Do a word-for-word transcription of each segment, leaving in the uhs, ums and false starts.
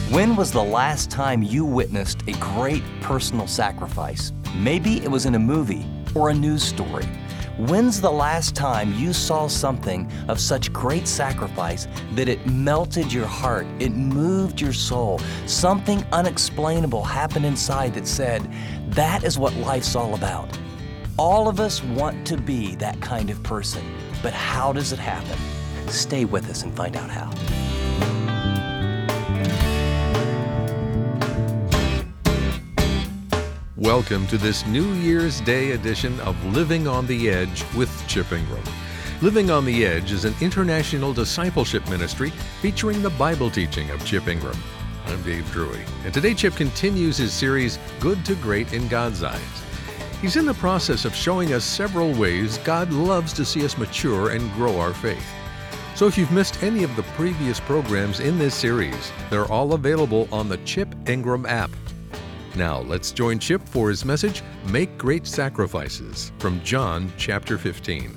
When was the last time you witnessed a great personal sacrifice? Maybe it was in a movie or a news story. When's the last time you saw something of such great sacrifice that it melted your heart, it moved your soul, something unexplainable happened inside that said, that is what life's all about? All of us want to be that kind of person, but how does it happen? Stay with us and find out how. Welcome to this New Year's Day edition of Living on the Edge with Chip Ingram. Living on the Edge is an international discipleship ministry featuring the Bible teaching of Chip Ingram. I'm Dave Drury, and today Chip continues his series, Good to Great in God's Eyes. He's in the process of showing us several ways God loves to see us mature and grow our faith. So if you've missed any of the previous programs in this series, they're all available on the Chip Ingram app. Now, let's join Chip for his message, Make Great Sacrifices, from John chapter fifteen.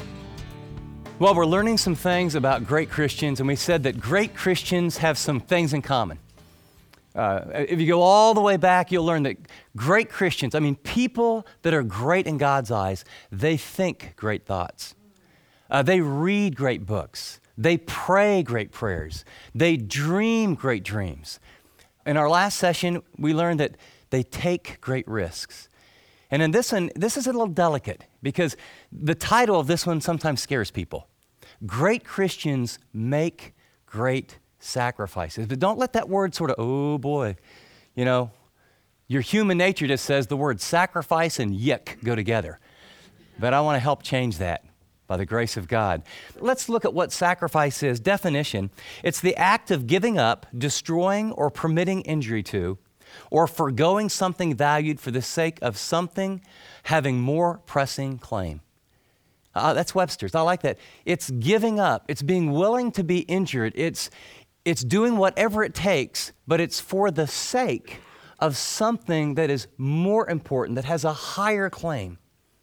Well, we're learning some things about great Christians, and we said that great Christians have some things in common. Uh, if you go all the way back, you'll learn that great Christians, I mean, people that are great in God's eyes, they think great thoughts. Uh, they read great books. They pray great prayers. They dream great dreams. In our last session, we learned that they take great risks. And in this one, this is a little delicate because the title of this one sometimes scares people. Great Christians make great sacrifices. But don't let that word sort of, oh boy, you know, your human nature just says the word sacrifice and yick go together. But I want to help change that by the grace of God. Let's look at what sacrifice is. Definition, it's the act of giving up, destroying, or permitting injury to, or foregoing something valued for the sake of something having more pressing claim. Uh, that's Webster's. I like that. It's giving up. It's being willing to be injured. It's, it's doing whatever it takes, but it's for the sake of something that is more important, that has a higher claim.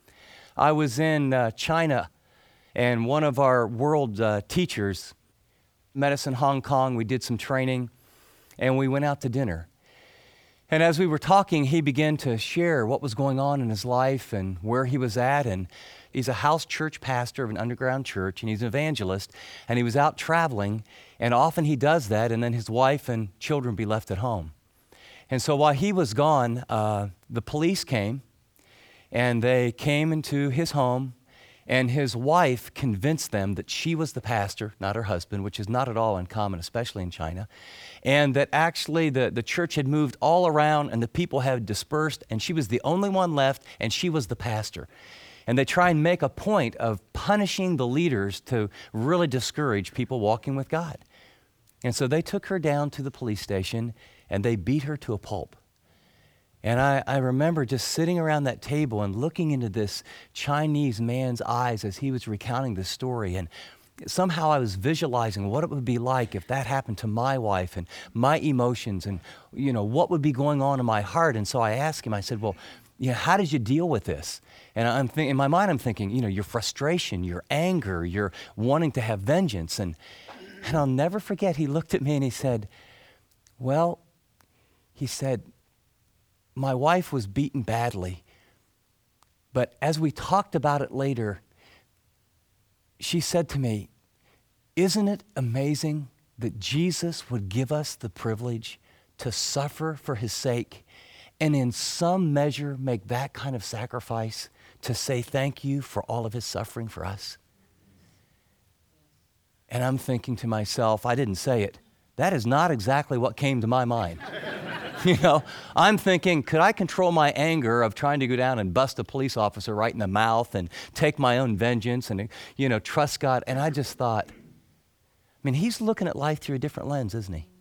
I was in uh, China, and one of our world uh, teachers met us in Hong Kong. We did some training, and we went out to dinner. And as we were talking, he began to share what was going on in his life and where he was at. And he's a house church pastor of an underground church, and he's an evangelist. And he was out traveling, and often he does that, and then his wife and children be left at home. And so while he was gone, uh, the police came, and they came into his home. And his wife convinced them that she was the pastor, not her husband, which is not at all uncommon, especially in China, and that actually the, the church had moved all around and the people had dispersed, and she was the only one left, and she was the pastor. And they try and make a point of punishing the leaders to really discourage people walking with God. And so they took her down to the police station, and they beat her to a pulp. And I, I remember just sitting around that table and looking into this Chinese man's eyes as he was recounting this story. And somehow I was visualizing what it would be like if that happened to my wife and my emotions and, you know, what would be going on in my heart. And so I asked him, I said, well, you know, how did you deal with this? And I'm think- in my mind, I'm thinking, you know, your frustration, your anger, your wanting to have vengeance. And, and I'll never forget, he looked at me and he said, well, he said, my wife was beaten badly, but as we talked about it later, she said to me, isn't it amazing that Jesus would give us the privilege to suffer for his sake and in some measure make that kind of sacrifice to say thank you for all of his suffering for us? And I'm thinking to myself, I didn't say it, that is not exactly what came to my mind. You know, I'm thinking, could I control my anger of trying to go down and bust a police officer right in the mouth and take my own vengeance and, you know, trust God? And I just thought, I mean, he's looking at life through a different lens, isn't he?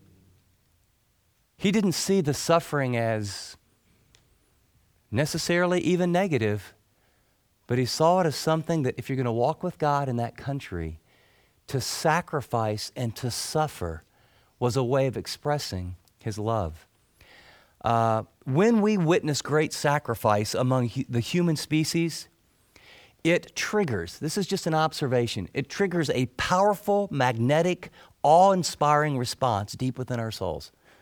He didn't see the suffering as necessarily even negative, but he saw it as something that if you're going to walk with God in that country, to sacrifice and to suffer was a way of expressing his love. Uh, when we witness great sacrifice among hu- the human species, it triggers, this is just an observation, it triggers a powerful, magnetic, awe-inspiring response deep within our souls.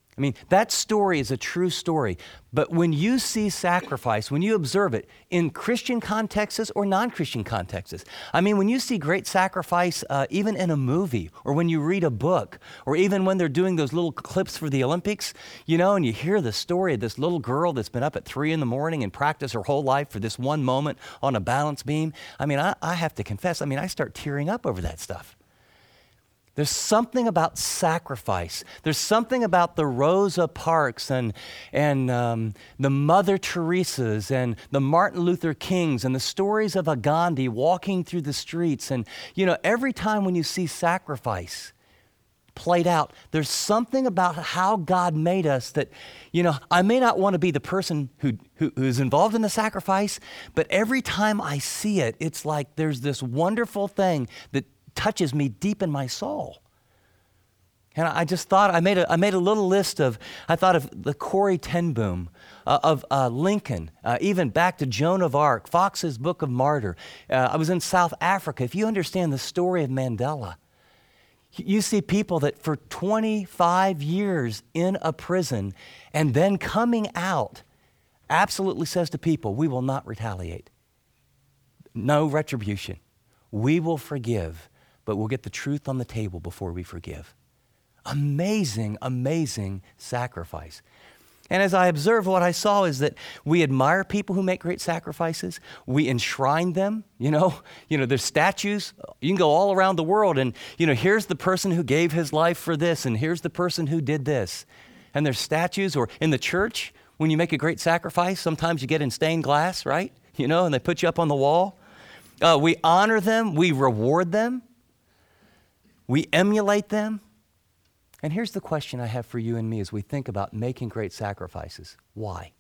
I mean, that story is a true story. But when you see sacrifice, when you observe it in Christian contexts or non-Christian contexts, I mean, when you see great sacrifice, uh, even in a movie, or when you read a book, or even when they're doing those little clips for the Olympics, you know, and you hear the story of this little girl that's been up at three in the morning and practiced her whole life for this one moment on a balance beam. I mean, I, I have to confess, I mean, I start tearing up over that stuff. There's something about sacrifice. There's something about the Rosa Parks and, and um, the Mother Teresas and the Martin Luther Kings and the stories of a Gandhi walking through the streets. And, you know, every time when you see sacrifice played out, there's something about how God made us that, you know, I may not want to be the person who, who who's involved in the sacrifice, but every time I see it, it's like there's this wonderful thing that touches me deep in my soul. And I just thought, I made a, I made a little list of, I thought of the Corrie ten Boom, uh, of uh, Lincoln, uh, even back to Joan of Arc, Fox's Book of Martyr. Uh, I was in South Africa. If you understand the story of Mandela, you see people that for twenty-five years in a prison and then coming out absolutely says to people, we will not retaliate. No retribution. We will forgive, but we'll get the truth on the table before we forgive. Amazing, amazing sacrifice. And as I observed, what I saw is that we admire people who make great sacrifices. We enshrine them, you know. You know, there's statues. You can go all around the world and, you know, here's the person who gave his life for this, and here's the person who did this. And there's statues, or in the church, when you make a great sacrifice, sometimes you get in stained glass, right? You know, and they put you up on the wall. Uh, we honor them, we reward them, we emulate them. And here's the question I have for you and me as we think about making great sacrifices. Why?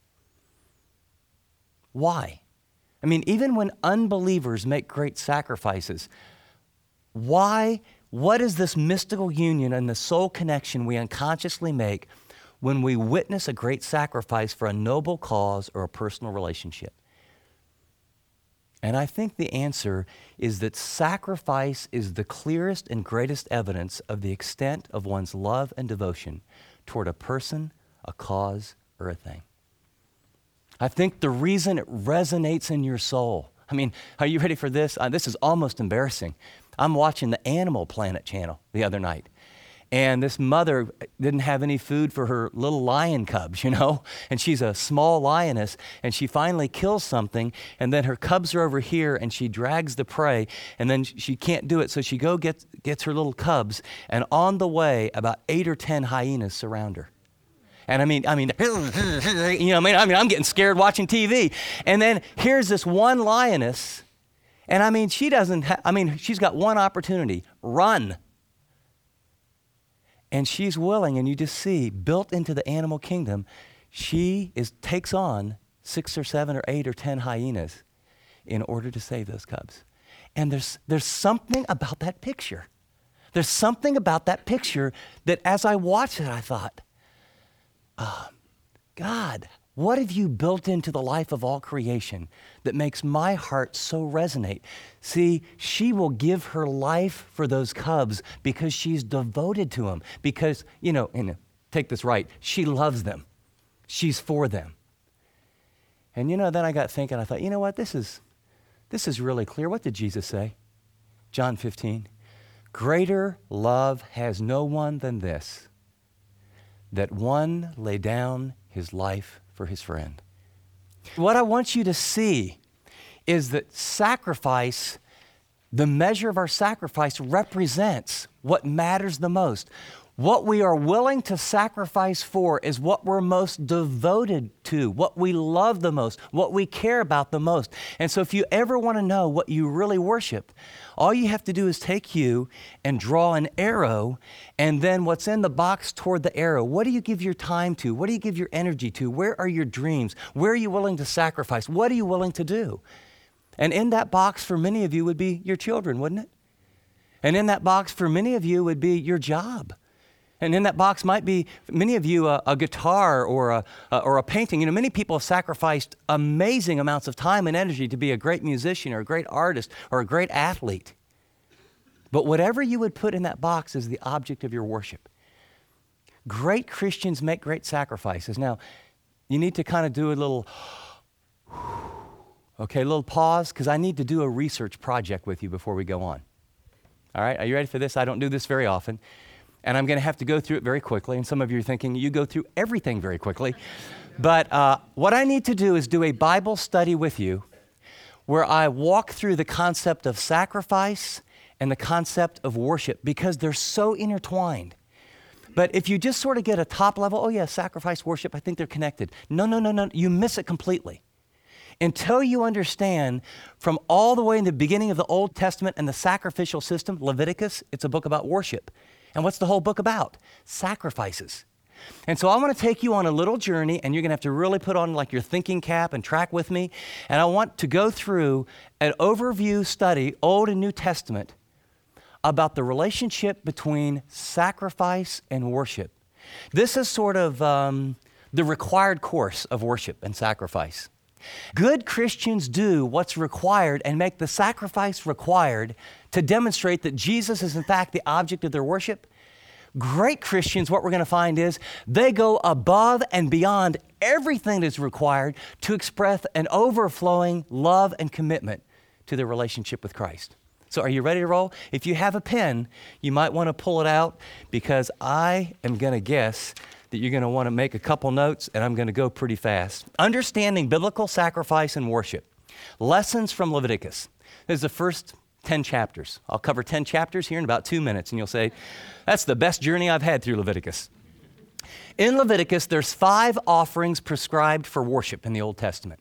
Why? I mean, even when unbelievers make great sacrifices, why? What is this mystical union and the soul connection we unconsciously make when we witness a great sacrifice for a noble cause or a personal relationship? And I think the answer is that sacrifice is the clearest and greatest evidence of the extent of one's love and devotion toward a person, a cause, or a thing. I think the reason it resonates in your soul, I mean, are you ready for this? Uh, this is almost embarrassing. I'm watching the Animal Planet channel the other night. And this mother didn't have any food for her little lion cubs, you know? And she's a small lioness, and she finally kills something, and then her cubs are over here, and she drags the prey, and then she can't do it, so she go gets, gets her little cubs, and on the way, about eight or ten hyenas surround her. And I mean, I mean, you know, I mean, I mean, I'm getting scared watching T V. And then here's this one lioness, and I mean, she doesn't, ha- I mean, she's got one opportunity, run. And she's willing, and you just see, built into the animal kingdom, she is takes on six or seven or eight or ten hyenas in order to save those cubs. And there's there's something about that picture. There's something about that picture that as I watched it, I thought, oh, God, what have you built into the life of all creation that makes my heart so resonate? See, she will give her life for those cubs because she's devoted to them. Because, you know, and take this right, she loves them. She's for them. And, you know, then I got thinking, I thought, you know what, this is, this is really clear. What did Jesus say? John fifteen, greater love has no one than this, that one lay down his life for his friend. What I want you to see is that sacrifice, the measure of our sacrifice represents what matters the most. What we are willing to sacrifice for is what we're most devoted to, what we love the most, what we care about the most. And so if you ever want to know what you really worship, all you have to do is take you and draw an arrow, and then what's in the box toward the arrow, what do you give your time to? What do you give your energy to? Where are your dreams? Where are you willing to sacrifice? What are you willing to do? And in that box for many of you would be your children, wouldn't it? And in that box for many of you would be your job. And in that box might be, many of you, a, a guitar or a, a, or a painting. You know, many people have sacrificed amazing amounts of time and energy to be a great musician or a great artist or a great athlete. But whatever you would put in that box is the object of your worship. Great Christians make great sacrifices. Now, you need to kind of do a little, okay, a little pause, because I need to do a research project with you before we go on. All right, are you ready for this? I don't do this very often, and I'm going to have to go through it very quickly, and some of you are thinking, you go through everything very quickly. But uh, what I need to do is do a Bible study with you where I walk through the concept of sacrifice and the concept of worship, because they're so intertwined. But if you just sort of get a top level, oh yeah, sacrifice, worship, I think they're connected. No, no, no, no, you miss it completely. Until you understand from all the way in the beginning of the Old Testament and the sacrificial system, Leviticus, it's a book about worship. And what's the whole book about? Sacrifices. And so I want to take you on a little journey, and you're going to have to really put on like your thinking cap and track with me. And I want to go through an overview study, Old and New Testament, about the relationship between sacrifice and worship. This is sort of um, the required course of worship and sacrifice. Good Christians do what's required and make the sacrifice required to demonstrate that Jesus is in fact the object of their worship. Great Christians, what we're going to find is they go above and beyond everything that's required to express an overflowing love and commitment to their relationship with Christ. So are you ready to roll? If you have a pen, you might want to pull it out, because I am going to guess that you're going to want to make a couple notes, and I'm going to go pretty fast. Understanding biblical sacrifice and worship. Lessons from Leviticus. This is the first ten chapters. I'll cover ten chapters here in about two minutes, and you'll say, that's the best journey I've had through Leviticus. In Leviticus, there's five offerings prescribed for worship in the Old Testament.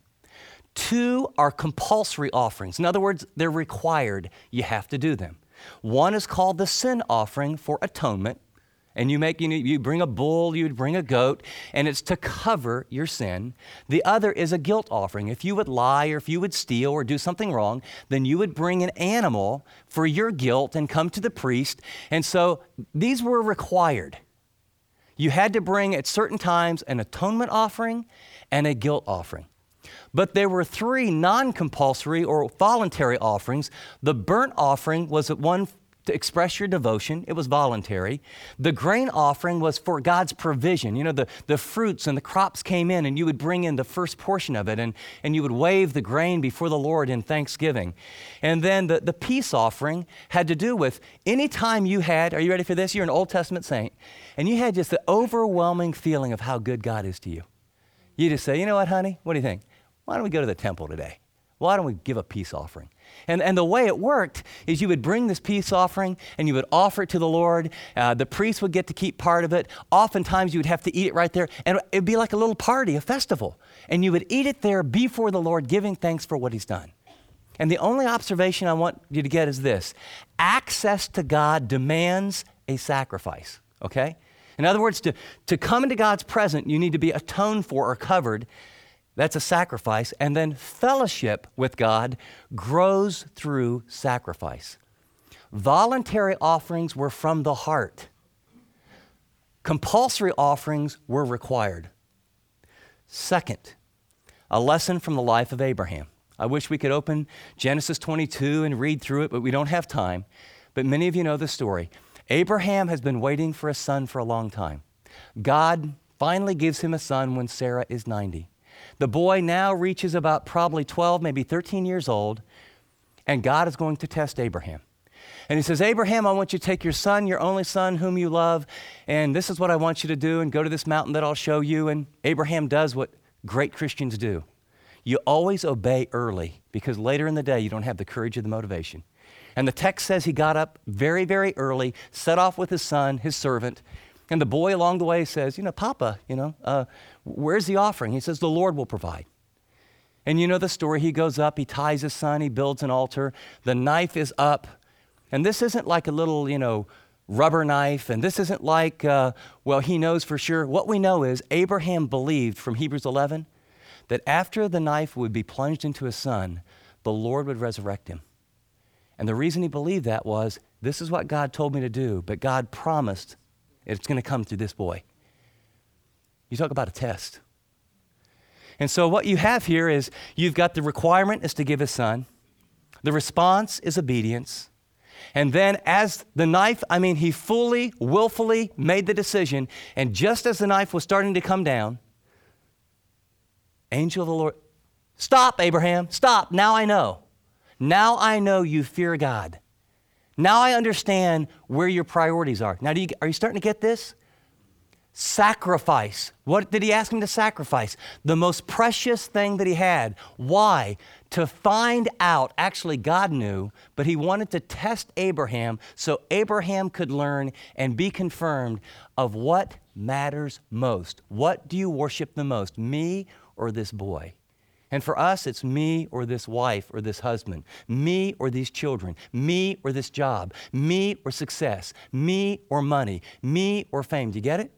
Two are compulsory offerings. In other words, they're required. You have to do them. One is called the sin offering for atonement. And you make, you, know, you bring a bull, you'd bring a goat, and it's to cover your sin. The other is a guilt offering. If you would lie, or if you would steal or do something wrong, then you would bring an animal for your guilt and come to the priest. And so these were required. You had to bring at certain times an atonement offering and a guilt offering. But there were three non-compulsory or voluntary offerings. The burnt offering was one to express your devotion. It was voluntary. The grain offering was for God's provision. You know, the, the fruits and the crops came in, and you would bring in the first portion of it, and, and you would wave the grain before the Lord in thanksgiving. And then the, the peace offering had to do with any time you had, are you ready for this? You're an Old Testament saint, and you had just the overwhelming feeling of how good God is to you. You just say, you know what, honey? What do you think? Why don't we go to the temple today? Why don't we give a peace offering? And, and the way it worked is you would bring this peace offering and you would offer it to the Lord. Uh, the priest would get to keep part of it. Oftentimes you would have to eat it right there. And it would be like a little party, a festival. And you would eat it there before the Lord, giving thanks for what he's done. And the only observation I want you to get is this. Access to God demands a sacrifice, okay? In other words, to, to come into God's presence, you need to be atoned for or covered. That's a sacrifice. And then fellowship with God grows through sacrifice. Voluntary offerings were from the heart. Compulsory offerings were required. Second, a lesson from the life of Abraham. I wish we could open Genesis twenty-two and read through it, but we don't have time. But many of you know the story. Abraham has been waiting for a son for a long time. God finally gives him a son when Sarah is ninety. The boy now reaches about probably twelve, maybe thirteen years old, and God is going to test Abraham. And he says, Abraham, I want you to take your son, your only son whom you love, and this is what I want you to do, and go to this mountain that I'll show you. And Abraham does what great Christians do. You always obey early, because later in the day you don't have the courage or the motivation. And the text says he got up very, very early, set off with his son, his servant, and the boy along the way says, you know, Papa, you know, uh, where's the offering? He says, the Lord will provide. And you know the story. He goes up, he ties his son, he builds an altar. The knife is up. And this isn't like a little, you know, rubber knife. And this isn't like, uh, well, he knows for sure. What we know is Abraham believed from Hebrews eleven that after the knife would be plunged into his son, the Lord would resurrect him. And the reason he believed that was, this is what God told me to do, but God promised it's going to come through this boy. You talk about a test. And so what you have here is you've got the requirement is to give his son. The response is obedience. And then as the knife, I mean, he fully, willfully made the decision. And just as the knife was starting to come down, angel of the Lord, stop, Abraham, stop. Now I know. Now I know you fear God. Now I understand where your priorities are. Now, do you, are you starting to get this? Sacrifice. What did he ask him to sacrifice? The most precious thing that he had. Why? To find out, actually God knew, but he wanted to test Abraham so Abraham could learn and be confirmed of what matters most. What do you worship the most, me or this boy? And for us, it's me or this wife or this husband, me or these children, me or this job, me or success, me or money, me or fame. Do you get it?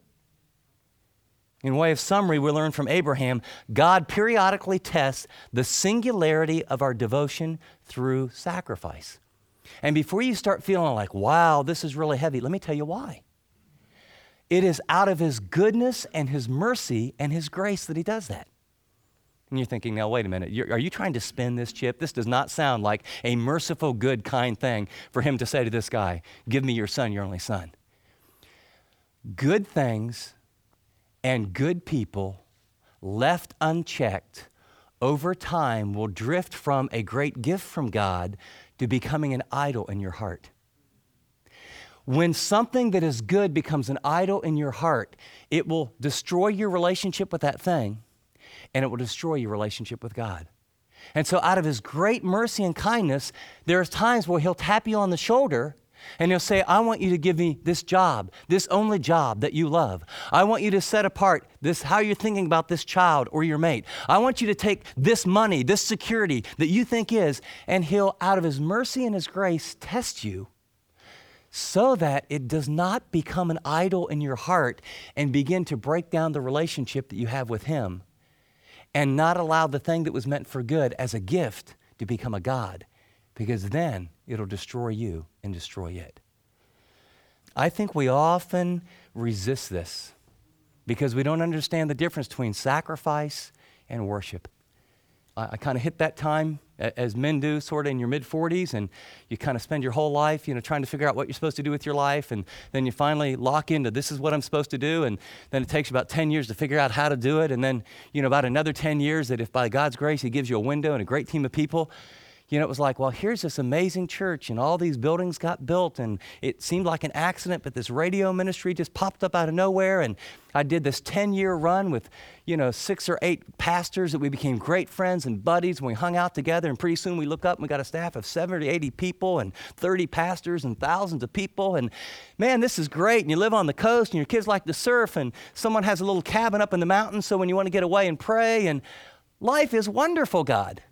In way of summary, we learn from Abraham, God periodically tests the singularity of our devotion through sacrifice. And before you start feeling like, wow, this is really heavy, let me tell you why. It is out of his goodness and his mercy and his grace that he does that. And you're thinking, now, wait a minute, you're, are you trying to spin this, Chip? This does not sound like a merciful, good, kind thing for him to say to this guy, give me your son, your only son. Good things and good people left unchecked over time will drift from a great gift from God to becoming an idol in your heart. When something that is good becomes an idol in your heart, it will destroy your relationship with that thing, and it will destroy your relationship with God. And so out of his great mercy and kindness, there's times where he'll tap you on the shoulder and he'll say, I want you to give me this job, this only job that you love. I want you to set apart this, how you're thinking about this child or your mate. I want you to take this money, this security that you think is, and he'll, out of his mercy and his grace, test you so that it does not become an idol in your heart and begin to break down the relationship that you have with him, and not allow the thing that was meant for good as a gift to become a God, because then it'll destroy you and destroy it. I think we often resist this because we don't understand the difference between sacrifice and worship. I, I kind of hit that time, as men do, sort of in your mid-forties, and you kind of spend your whole life, you know, trying to figure out what you're supposed to do with your life, and then you finally lock into this is what I'm supposed to do, and then it takes about ten years to figure out how to do it, and then, you know, about another ten years that if by God's grace he gives you a window and a great team of people, you know, it was like, well, here's this amazing church, and all these buildings got built, and it seemed like an accident, but this radio ministry just popped up out of nowhere, and I did this ten-year run with, you know, six or eight pastors that we became great friends and buddies, and we hung out together, and pretty soon we look up and we got a staff of seventy, eighty people, and thirty pastors, and thousands of people, and man, this is great, and you live on the coast, and your kids like to surf, and someone has a little cabin up in the mountains, so when you want to get away and pray, and life is wonderful, God.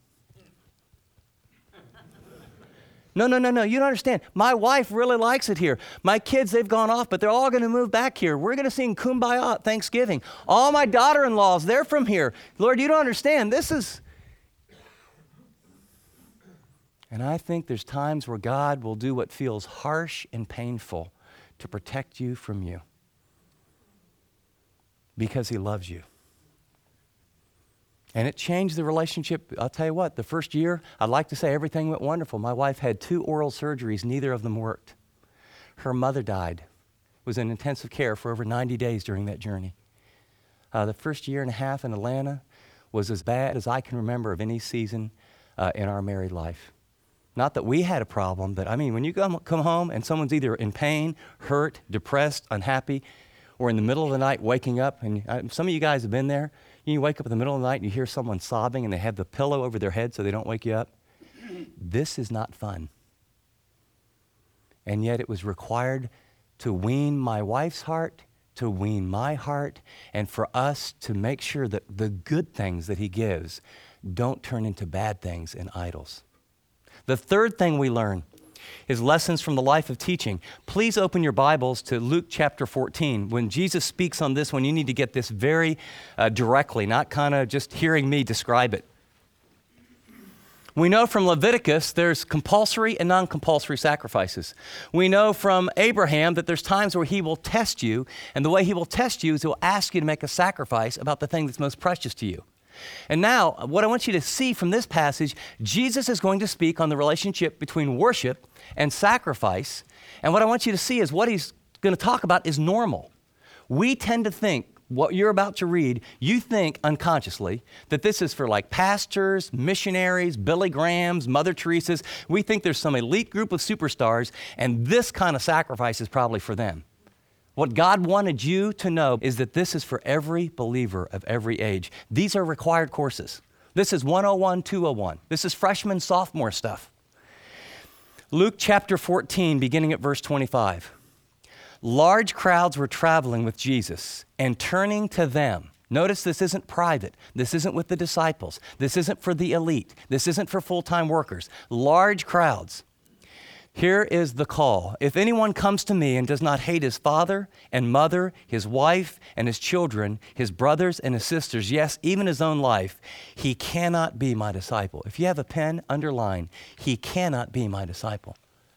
No, no, no, no, you don't understand. My wife really likes it here. My kids, they've gone off, but they're all going to move back here. We're going to sing Kumbaya at Thanksgiving. All my daughter-in-laws, they're from here. Lord, you don't understand. This is... And I think there's times where God will do what feels harsh and painful to protect you from you because he loves you. And it changed the relationship. I'll tell you what, the first year, I'd like to say everything went wonderful. My wife had two oral surgeries. Neither of them worked. Her mother died, was in intensive care for over ninety days during that journey. Uh, the first year and a half in Atlanta was as bad as I can remember of any season uh, in our married life. Not that we had a problem, but I mean, when you come, come home and someone's either in pain, hurt, depressed, unhappy, or in the middle of the night waking up, and uh, some of you guys have been there, you wake up in the middle of the night and you hear someone sobbing and they have the pillow over their head so they don't wake you up. This is not fun. And yet it was required to wean my wife's heart, to wean my heart, and for us to make sure that the good things that he gives don't turn into bad things and idols. The third thing we learn is lessons from the life of teaching. Please open your Bibles to Luke chapter fourteen. When Jesus speaks on this one, you need to get this very uh, directly, not kind of just hearing me describe it. We know from Leviticus there's compulsory and non-compulsory sacrifices. We know from Abraham that there's times where he will test you, and the way he will test you is he'll ask you to make a sacrifice about the thing that's most precious to you. And now, what I want you to see from this passage, Jesus is going to speak on the relationship between worship and sacrifice. And what I want you to see is what he's going to talk about is normal. We tend to think, what you're about to read, you think unconsciously that this is for like pastors, missionaries, Billy Grahams, Mother Teresa's. We think there's some elite group of superstars, and this kind of sacrifice is probably for them. What God wanted you to know is that this is for every believer of every age. These are required courses. This is one oh one, two oh one. This is freshman, sophomore stuff. Luke chapter fourteen, beginning at verse twenty-five. Large crowds were traveling with Jesus, and turning to them. Notice this isn't private. This isn't with the disciples. This isn't for the elite. This isn't for full-time workers. Large crowds. Here is the call. If anyone comes to me and does not hate his father and mother, his wife and his children, his brothers and his sisters, yes, even his own life, he cannot be my disciple. If you have a pen, underline, he cannot be my disciple.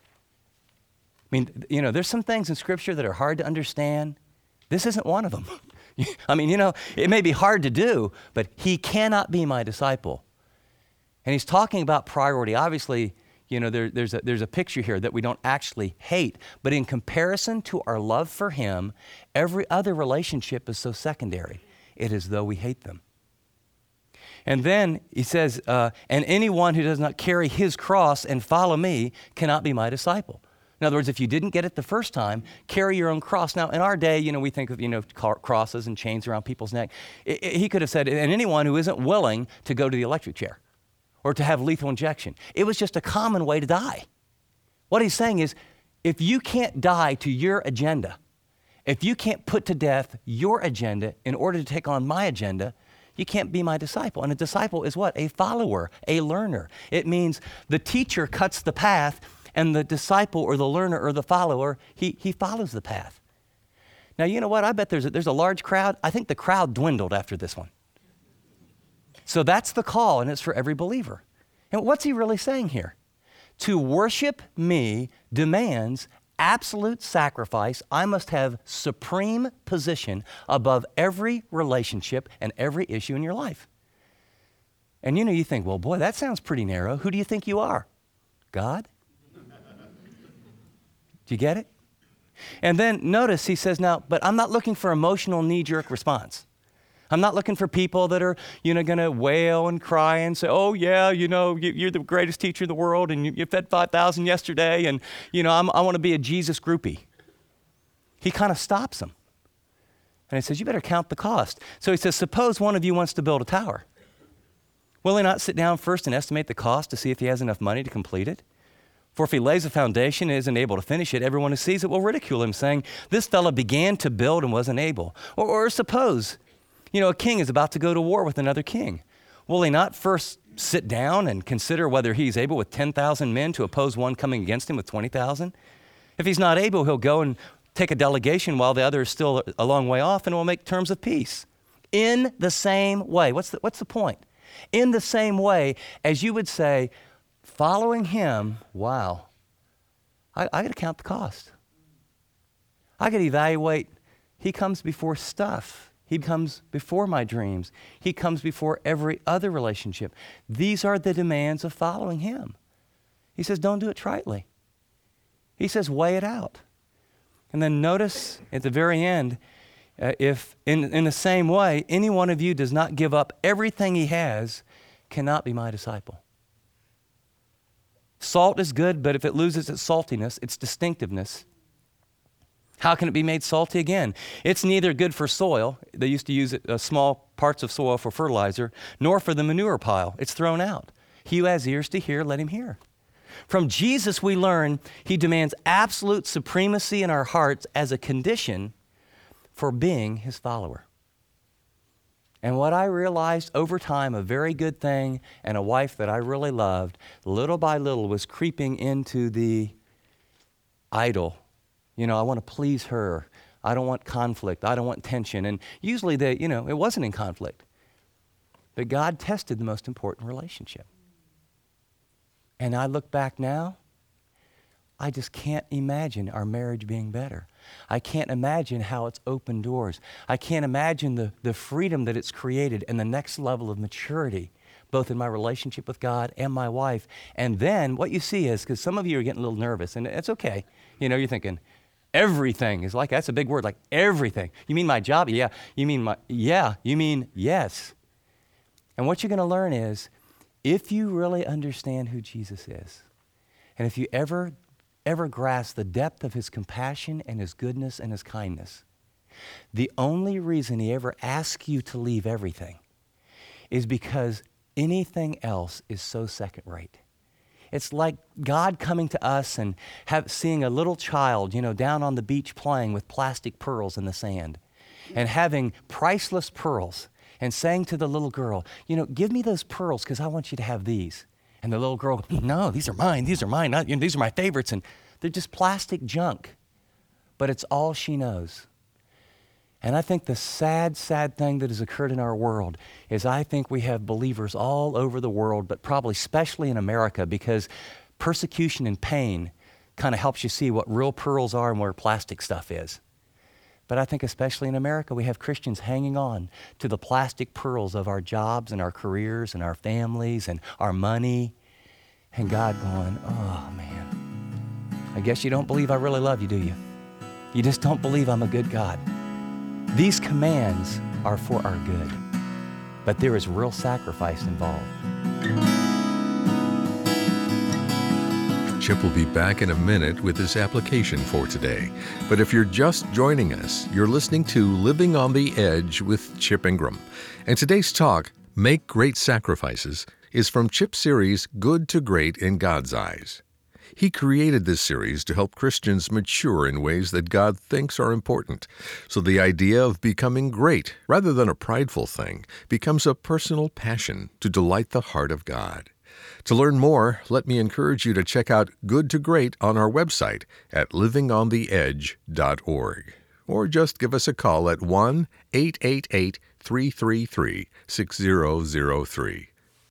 I mean, you know, there's some things in Scripture that are hard to understand. This isn't one of them. I mean, you know, it may be hard to do, but he cannot be my disciple. And he's talking about priority. Obviously, you know, there, there's, a, there's a picture here that we don't actually hate, but in comparison to our love for him, every other relationship is so secondary. It is though we hate them. And then he says, uh, and anyone who does not carry his cross and follow me cannot be my disciple. In other words, if you didn't get it the first time, carry your own cross. Now, in our day, you know, we think of, you know, crosses and chains around people's neck. It, it, he could have said, and anyone who isn't willing to go to the electric chair or to have lethal injection. It was just a common way to die. What he's saying is, if you can't die to your agenda, if you can't put to death your agenda in order to take on my agenda, you can't be my disciple. And a disciple is what? A follower, a learner. It means the teacher cuts the path, and the disciple or the learner or the follower, he, he follows the path. Now, you know what? I bet there's a, there's a large crowd. I think the crowd dwindled after this one. So that's the call, and it's for every believer. And what's he really saying here? To worship me demands absolute sacrifice. I must have supreme position above every relationship and every issue in your life. And you know, you think, well, boy, that sounds pretty narrow. Who do you think you are? God? Do you get it? And then notice he says, now, but I'm not looking for emotional knee-jerk response. I'm not looking for people that are, you know, going to wail and cry and say, oh, yeah, you know, you're the greatest teacher in the world, and you fed five thousand yesterday, and, you know, I'm, I want to be a Jesus groupie. He kind of stops them. And he says, you better count the cost. So he says, suppose one of you wants to build a tower. Will he not sit down first and estimate the cost to see if he has enough money to complete it? For if he lays a foundation and isn't able to finish it, everyone who sees it will ridicule him, saying, this fellow began to build and wasn't able. Or, or suppose, you know, a king is about to go to war with another king. Will he not first sit down and consider whether he's able with ten thousand men to oppose one coming against him with twenty thousand? If he's not able, he'll go and take a delegation while the other is still a long way off, and will make terms of peace. In the same way, what's the, what's the point? In the same way as you would say, following him, wow, I, I got to count the cost. I got to evaluate. He comes before stuff. He comes before my dreams. He comes before every other relationship. These are the demands of following him. He says, don't do it tritely. He says, weigh it out. And then notice at the very end, uh, if in, in the same way, any one of you does not give up everything he has, cannot be my disciple. Salt is good, but if it loses its saltiness, its distinctiveness, how can it be made salty again? It's neither good for soil. They used to use it, uh, small parts of soil for fertilizer, nor for the manure pile. It's thrown out. He who has ears to hear, let him hear. From Jesus, we learn he demands absolute supremacy in our hearts as a condition for being his follower. And what I realized over time, a very good thing, and a wife that I really loved, little by little was creeping into the idol. You know, I want to please her. I don't want conflict. I don't want tension. And usually, they, you know, it wasn't in conflict. But God tested the most important relationship. And I look back now, I just can't imagine our marriage being better. I can't imagine how it's opened doors. I can't imagine the, the freedom that it's created and the next level of maturity, both in my relationship with God and my wife. And then what you see is, because some of you are getting a little nervous, and it's okay. You know, you're thinking, everything is like, that's a big word, like everything. You mean my job? Yeah. You mean my, yeah. You mean yes. And what you're going to learn is, if you really understand who Jesus is, and if you ever, ever grasp the depth of his compassion and his goodness and his kindness, the only reason he ever asks you to leave everything is because anything else is so second rate. It's like God coming to us and have, seeing a little child, you know, down on the beach playing with plastic pearls in the sand and having priceless pearls and saying to the little girl, you know, give me those pearls because I want you to have these. And the little girl, no, these are mine, these are mine, not, you know, these are my favorites. And they're just plastic junk, but it's all she knows. And I think the sad, sad thing that has occurred in our world is I think we have believers all over the world, but probably especially in America, because persecution and pain kind of helps you see what real pearls are and where plastic stuff is. But I think especially in America, we have Christians hanging on to the plastic pearls of our jobs and our careers and our families and our money. And God going, oh man, I guess you don't believe I really love you, do you? You just don't believe I'm a good God. These commands are for our good, but there is real sacrifice involved. Chip will be back in a minute with his application for today. But if you're just joining us, you're listening to Living on the Edge with Chip Ingram. And today's talk, Make Great Sacrifices, is from Chip's series, Good to Great in God's Eyes. He created this series to help Christians mature in ways that God thinks are important. So the idea of becoming great, rather than a prideful thing, becomes a personal passion to delight the heart of God. To learn more, let me encourage you to check out Good to Great on our website at living on the edge dot org. Or just give us a call at one eight eight eight, three three three, six zero zero three.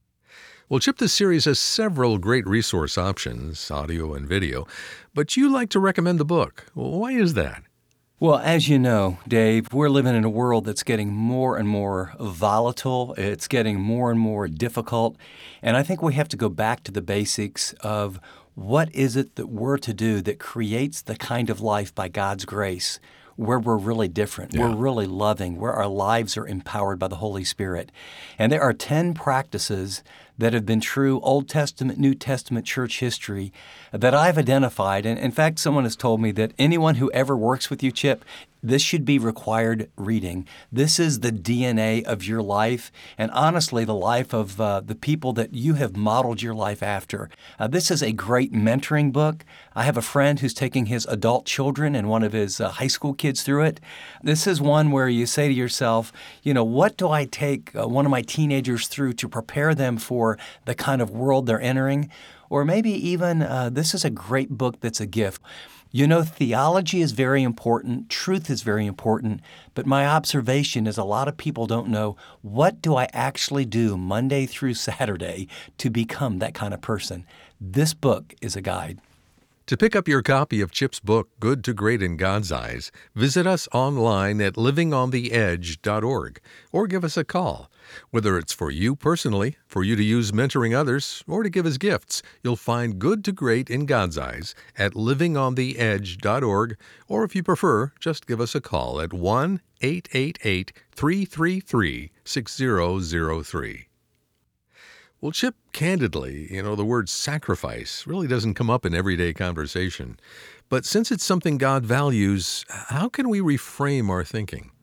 Well, Chip, this series has several great resource options, audio and video, but you like to recommend the book. Well, why is that? Well, as you know, Dave, we're living in a world that's getting more and more volatile. It's getting more and more difficult. And I think we have to go back to the basics of what is it that we're to do that creates the kind of life by God's grace where we're really different, yeah. We're really loving, where our lives are empowered by the Holy Spirit. And there are ten practices that have been true Old Testament, New Testament church history that I've identified. And in fact, someone has told me that anyone who ever works with you, Chip, this should be required reading. This is the D N A of your life, and honestly, the life of uh, the people that you have modeled your life after. Uh, this is a great mentoring book. I have a friend who's taking his adult children and one of his uh, high school kids through it. This is one where you say to yourself, you know, what do I take uh, one of my teenagers through to prepare them for the kind of world they're entering? Or maybe even uh, this is a great book that's a gift. You know, theology is very important, truth is very important, but my observation is a lot of people don't know, what do I actually do Monday through Saturday to become that kind of person? This book is a guide. To pick up your copy of Chip's book, Good to Great in God's Eyes, visit us online at living on the edge dot org or give us a call. Whether it's for you personally, for you to use mentoring others, or to give as gifts, you'll find Good to Great in God's Eyes at living on the edge dot org, or if you prefer, just give us a call at one eight eight eight, three three three, six zero zero three. Well, Chip, candidly, you know, the word sacrifice really doesn't come up in everyday conversation. But since it's something God values, how can we reframe our thinking?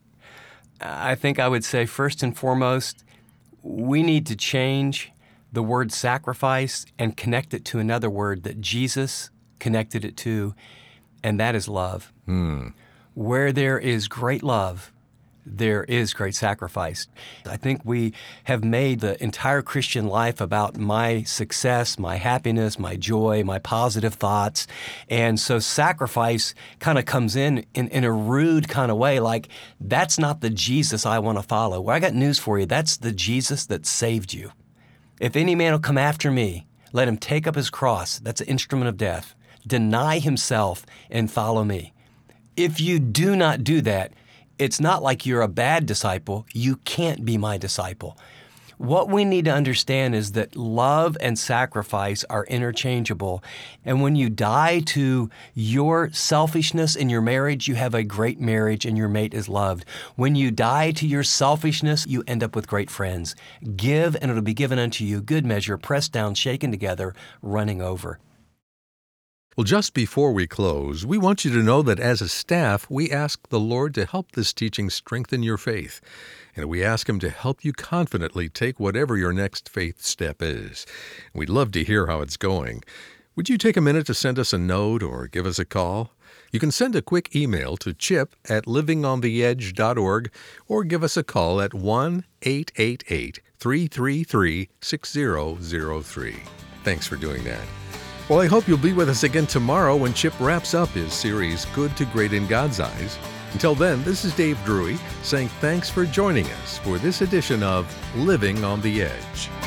I think I would say, first and foremost, we need to change the word sacrifice and connect it to another word that Jesus connected it to, and that is love. Hmm. Where there is great love, there is great sacrifice. I think we have made the entire Christian life about my success, my happiness, my joy, my positive thoughts. And so sacrifice kind of comes in, in in a rude kind of way, like, that's not the Jesus I want to follow. Well, I got news for you. That's the Jesus that saved you. If any man will come after me, let him take up his cross. That's an instrument of death. Deny himself and follow me. If you do not do that, it's not like you're a bad disciple. You can't be my disciple. What we need to understand is that love and sacrifice are interchangeable. And when you die to your selfishness in your marriage, you have a great marriage and your mate is loved. When you die to your selfishness, you end up with great friends. Give and it'll be given unto you, good measure, pressed down, shaken together, running over. Well, just before we close, we want you to know that as a staff, we ask the Lord to help this teaching strengthen your faith. And we ask Him to help you confidently take whatever your next faith step is. We'd love to hear how it's going. Would you take a minute to send us a note or give us a call? You can send a quick email to chip at living on the edge dot org or give us a call at one eight eight eight, three three three, six zero zero three. Thanks for doing that. Well, I hope you'll be with us again tomorrow when Chip wraps up his series, Good to Great in God's Eyes. Until then, this is Dave Drury saying thanks for joining us for this edition of Living on the Edge.